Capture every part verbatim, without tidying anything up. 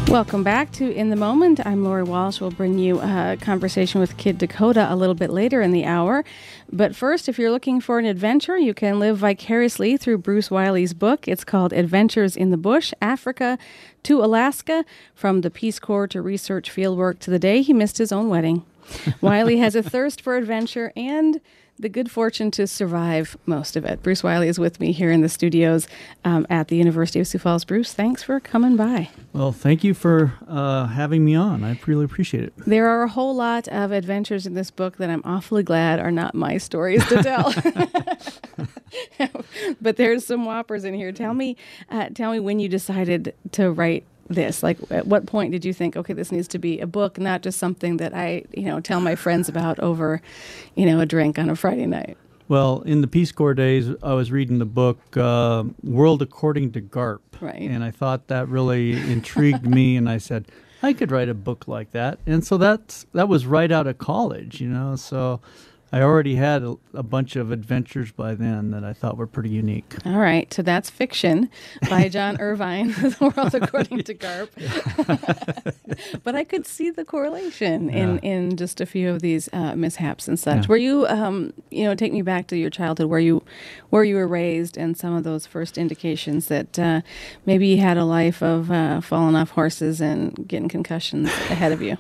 Welcome back to In the Moment. I'm Lori Walsh. We'll bring you a conversation with Kid Dakota a little bit later in the hour. But first, if you're looking for an adventure, you can live vicariously through Bruce Wiley's book. It's called Adventures in the Bush, Africa to Alaska, from the Peace Corps to research fieldwork to the day he missed his own wedding. Wiley has a thirst for adventure and the good fortune to survive most of it. Bruce Wiley is with me here in the studios um, at the University of Sioux Falls. Bruce, thanks for coming by. Well, thank you for uh, having me on. I really appreciate it. There are a whole lot of adventures in this book that I'm awfully glad are not my stories to tell. But there's some whoppers in here. Tell me, uh, tell me when you decided to write this. Like, at what point did you think, okay, this needs to be a book, not just something that I, you know, tell my friends about over, you know, a drink on a Friday night? Well, in the Peace Corps days, I was reading the book uh, World According to Garp. Right. And I thought that really intrigued me, and I said, I could write a book like that. And so that's, that was right out of college, you know, so I already had a, a bunch of adventures by then that I thought were pretty unique. All right, so that's fiction by John Irvine, The World According to Garp. But I could see the correlation in, Yeah. in just a few of these uh, mishaps and such. Yeah. Were you, um, you know, take me back to your childhood, where you, where you were raised, and some of those first indications that uh, maybe you had a life of uh, falling off horses and getting concussions ahead of you.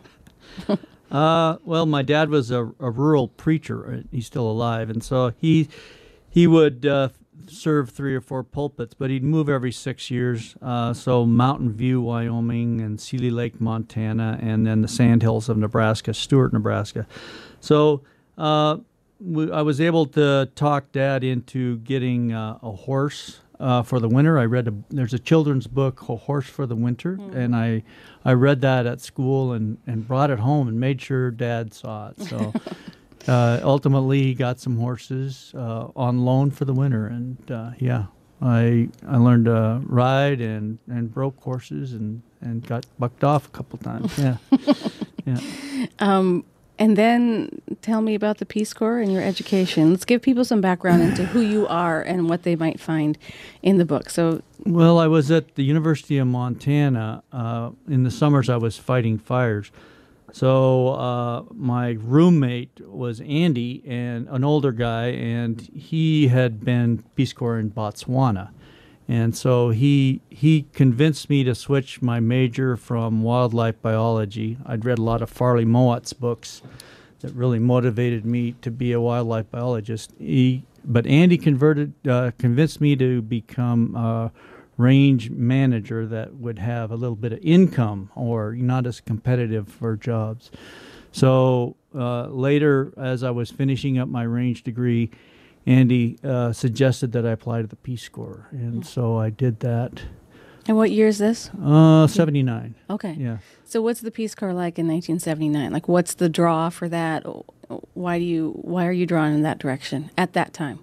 Uh, well, my dad was a, a rural preacher. He's still alive, and so he he would uh, serve three or four pulpits, but he'd move every six years. Uh, so Mountain View, Wyoming, and Seeley Lake, Montana, and then the Sandhills of Nebraska, Stewart, Nebraska. So uh, we, I was able to talk Dad into getting uh, a horse uh, for the winter. I read a, there's a children's book, A Horse for the Winter, mm. and I I read that at school and, and brought it home and made sure Dad saw it. So uh, ultimately, he got some horses uh, on loan for the winter, and uh, yeah, I I learned to ride and, and broke horses and, and got bucked off a couple times. Yeah, yeah. Um, and then tell me about the Peace Corps and your education. Let's give people some background into who you are and what they might find in the book. So, well, I was at the University of Montana. Uh, in the summers, I was fighting fires. So uh, my roommate was Andy, and an older guy, and he had been Peace Corps in Botswana. And so he he convinced me to switch my major from wildlife biology. I'd read a lot of Farley Mowat's books that really motivated me to be a wildlife biologist. He, but Andy converted, uh, convinced me to become a range manager that would have a little bit of income or not as competitive for jobs. So uh, later, as I was finishing up my range degree, Andy uh, suggested that I apply to the Peace Corps, and so I did that. And what year is this? Uh, seventy-nine. Okay. Yeah. So what's the Peace Corps like in nineteen seventy-nine? Like, what's the draw for that? Why do you? Why are you drawn in that direction at that time?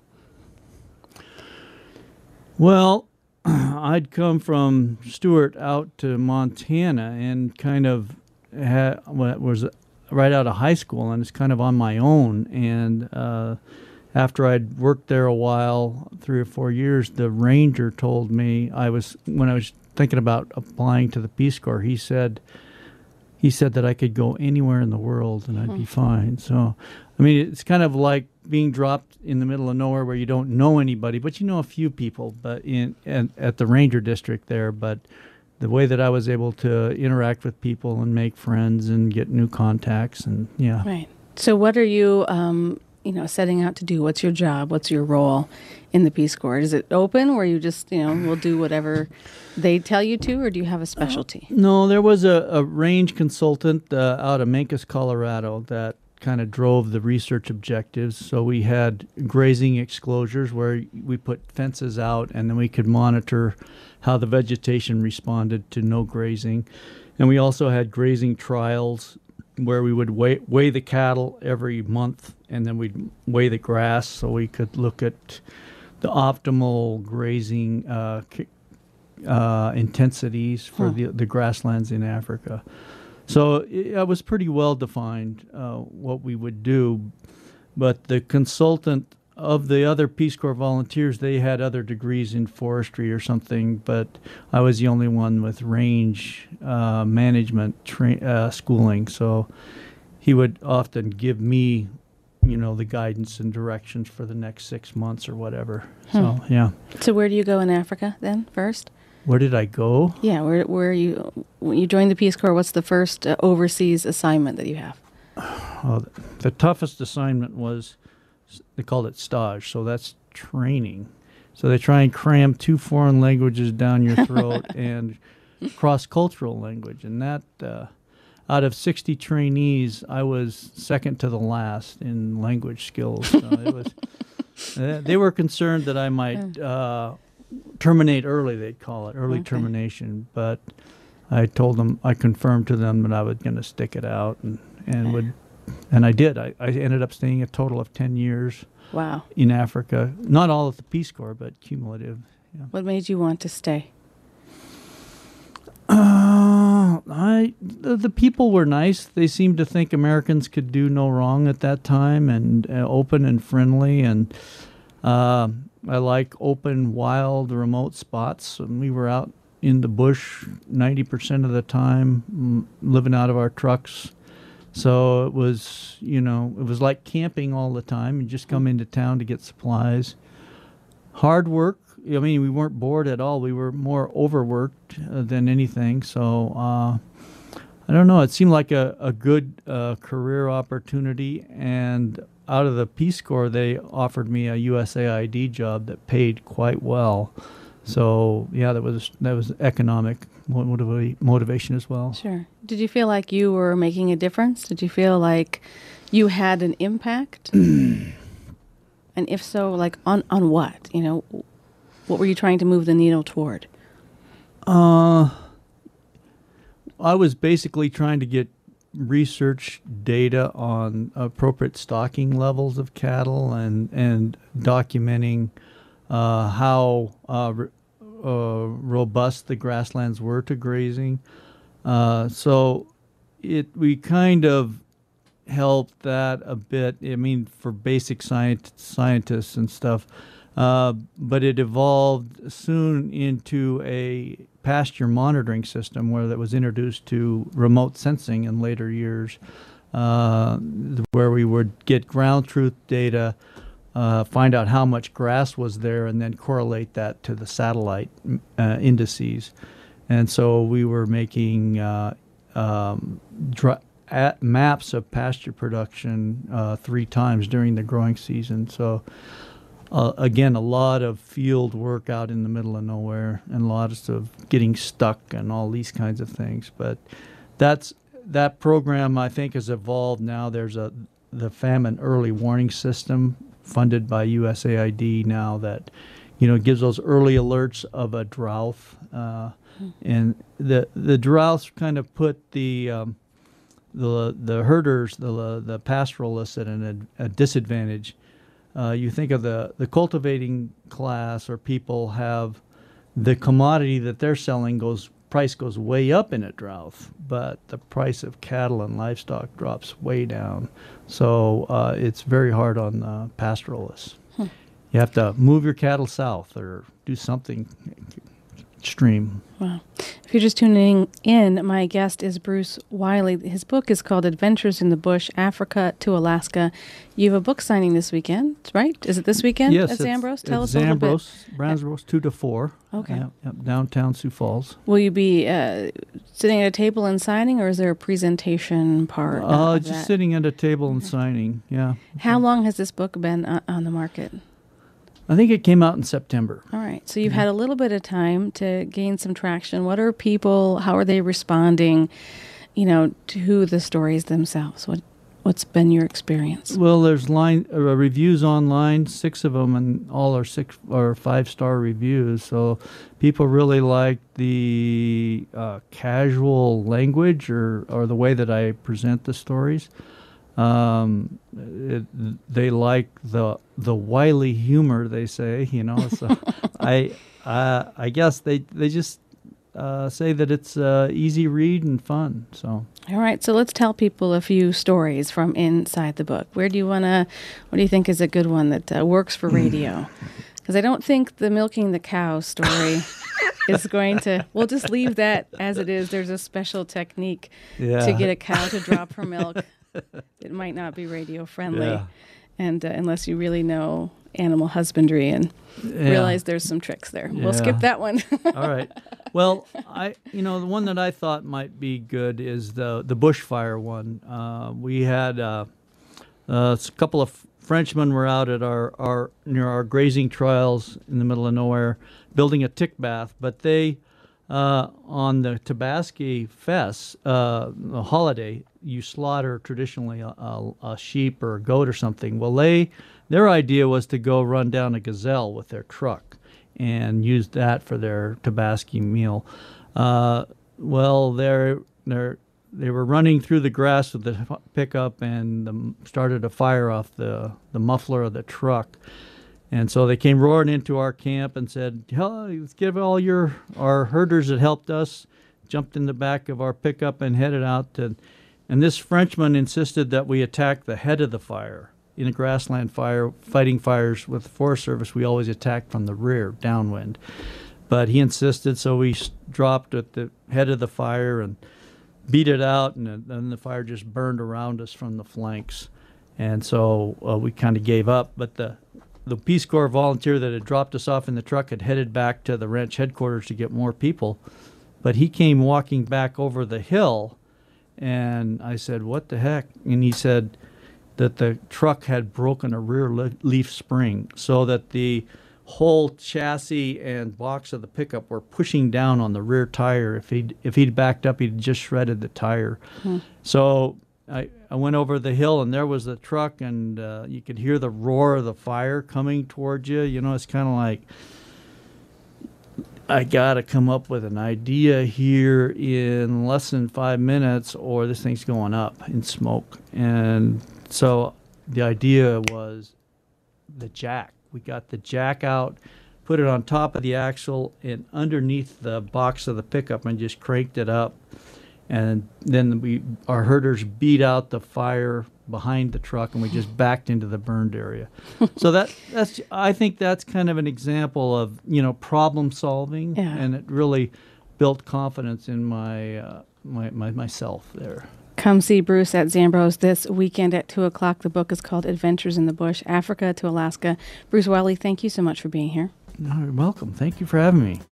Well, I'd come from Stewart out to Montana and kind of had, well, was right out of high school, and it's kind of on my own. And uh, after I'd worked there a while, three or four years, the ranger told me, I was when I was thinking about applying to the Peace Corps, he said he said that I could go anywhere in the world and I'd hmm. be fine. So, I mean, it's kind of like being dropped in the middle of nowhere where you don't know anybody, but you know a few people, but in at, at the ranger district there. But the way that I was able to interact with people and make friends and get new contacts, and yeah. Right. So, what are you? Um, you know, setting out to do? What's your job? What's your role in the Peace Corps? Is it open where you just, you know, will do whatever they tell you to, or do you have a specialty? Uh, no, there was a, a range consultant uh, out of Mancos, Colorado that kind of drove the research objectives. So we had grazing exclosures where we put fences out, and then we could monitor how the vegetation responded to no grazing. And we also had grazing trials where we would weigh, weigh the cattle every month, and then we'd weigh the grass so we could look at the optimal grazing uh, uh, intensities for huh. the, the grasslands in Africa. So it, it was pretty well defined uh, what we would do, but the consultant of the other Peace Corps volunteers, they had other degrees in forestry or something, but I was the only one with range uh, management tra- uh, schooling. So he would often give me, you know, the guidance and directions for the next six months or whatever. Hmm. So, yeah. So where do you go in Africa then first? Where did I go? Yeah, where where you when you joined the Peace Corps, what's the first uh, overseas assignment that you have? Well, the toughest assignment was, they called it stage, so that's training. So they try and cram two foreign languages down your throat and cross-cultural language. And that, uh, out of sixty trainees, I was second to the last in language skills. So it was, uh, they were concerned that I might uh, terminate early, they'd call it, early okay. termination. But I told them, I confirmed to them that I was going to stick it out and, and would, and I did. I, I ended up staying a total of ten years. Wow. In Africa. Not all at the Peace Corps, but cumulative. Yeah. What made you want to stay? Uh, I the, the people were nice. They seemed to think Americans could do no wrong at that time, and uh, open and friendly. And uh, I like open, wild, remote spots. And we were out in the bush ninety percent of the time, m- living out of our trucks. So it was, you know, it was like camping all the time. You just come into town to get supplies. Hard work. I mean, we weren't bored at all. We were more overworked uh, than anything. So uh, I don't know. It seemed like a, a good uh, career opportunity. And out of the Peace Corps, they offered me a U S A I D job that paid quite well. So yeah, that was that was economic motiva- motivation as well. Sure. Did you feel like you were making a difference? Did you feel like you had an impact? And if so, like on, on what? You know, what were you trying to move the needle toward? Uh, I was basically trying to get research data on appropriate stocking levels of cattle and and documenting uh, how uh, re- uh, robust the grasslands were to grazing. Uh, so it we kind of helped that a bit. I mean, for basic science, scientists and stuff. Uh, but it evolved soon into a pasture monitoring system where that was introduced to remote sensing in later years, uh, where we would get ground truth data, uh, find out how much grass was there, and then correlate that to the satellite uh, indices. And so we were making uh, um, dr- at maps of pasture production uh, three times during the growing season. So Uh, again, a lot of field work out in the middle of nowhere, and lots of getting stuck and all these kinds of things. But that's that program, I think, has evolved now. There's a the famine early warning system funded by U S A I D now that, you know, gives those early alerts of a drought. Uh, mm. And the the droughts kind of put the um, the the herders, the the pastoralists at an, a disadvantage. Uh, you think of the, the cultivating class or people have the commodity that they're selling goes price goes way up in a drought, but the price of cattle and livestock drops way down. So uh, it's very hard on the pastoralists. Hmm. You have to move your cattle south or do something extreme. Wow. If you're just tuning in, my guest is Bruce Wiley. His book is called Adventures in the Bush, Africa to Alaska. You have a book signing this weekend, right? Is it this weekend yes, at Zambros? Tell us a Zambros, little bit. Zambros, two to four. Okay. Yep, yep, downtown Sioux Falls. Will you be uh, sitting at a table and signing, or is there a presentation part uh, of Just that? sitting at a table and Okay. signing, yeah. How long has this book been uh, on the market? I think it came out in September. All right. So you've had a little bit of time to gain some traction. What are people, how are they responding, you know, to the stories themselves? What, what's been your experience? Well, there's line uh, reviews online, six of them, and all are six or five-star reviews. So people really like the uh, casual language or, or the way that I present the stories. Um, it, they like the the wily humor, they say, you know. So I uh, I guess they they just uh, say that it's uh, easy read and fun. So. All right, so let's tell people a few stories from inside the book. Where do you want to, what do you think is a good one that uh, works for radio? Because I don't think the milking the cow story is going to, we'll just leave that as it is. There's a special technique yeah. to get a cow to drop her milk. It might not be radio friendly. Yeah. And uh, unless you really know animal husbandry and yeah. realize there's some tricks there. Yeah. We'll skip that one. All right. Well, I you know the one that I thought might be good is the the bushfire one. Uh, we had uh, uh, a couple of Frenchmen were out at our, our near our grazing trials in the middle of nowhere building a tick bath, but they uh, on the Tabasco Fest, uh, the holiday, you slaughter traditionally a, a, a sheep or a goat or something. Well, they their idea was to go run down a gazelle with their truck and use that for their Tabasco meal. Uh, well, they're they're they were running through the grass with the pickup and the, started a fire off the the muffler of the truck. And so they came roaring into our camp and said, oh, let's give all your our herders that helped us, jumped in the back of our pickup and headed out. To, and this Frenchman insisted that we attack the head of the fire. In a grassland fire, fighting fires with the Forest Service, we always attack from the rear, downwind. But he insisted, so we dropped at the head of the fire and beat it out, and then the fire just burned around us from the flanks. And so uh, we kind of gave up. But the The Peace Corps volunteer that had dropped us off in the truck had headed back to the ranch headquarters to get more people. But he came walking back over the hill, and I said, what the heck? And he said that the truck had broken a rear le- leaf spring, so that the whole chassis and box of the pickup were pushing down on the rear tire. If he'd, if he'd backed up, he'd just shredded the tire. Hmm. So I, I went over the hill, and there was the truck, and uh, you could hear the roar of the fire coming towards you. You know, it's kind of like, I got to come up with an idea here in less than five minutes or this thing's going up in smoke. And so the idea was the jack. We got the jack out, put it on top of the axle and underneath the box of the pickup and just cranked it up. And then we, our herders beat out the fire behind the truck, and we just backed into the burned area. So that that's I think that's kind of an example of, you know, problem solving, yeah. and it really built confidence in my, uh, my my myself there. Come see Bruce at Zambro's this weekend at two o'clock. The book is called Adventures in the Bush, Africa to Alaska. Bruce Wiley, thank you so much for being here. No, you're welcome. Thank you for having me.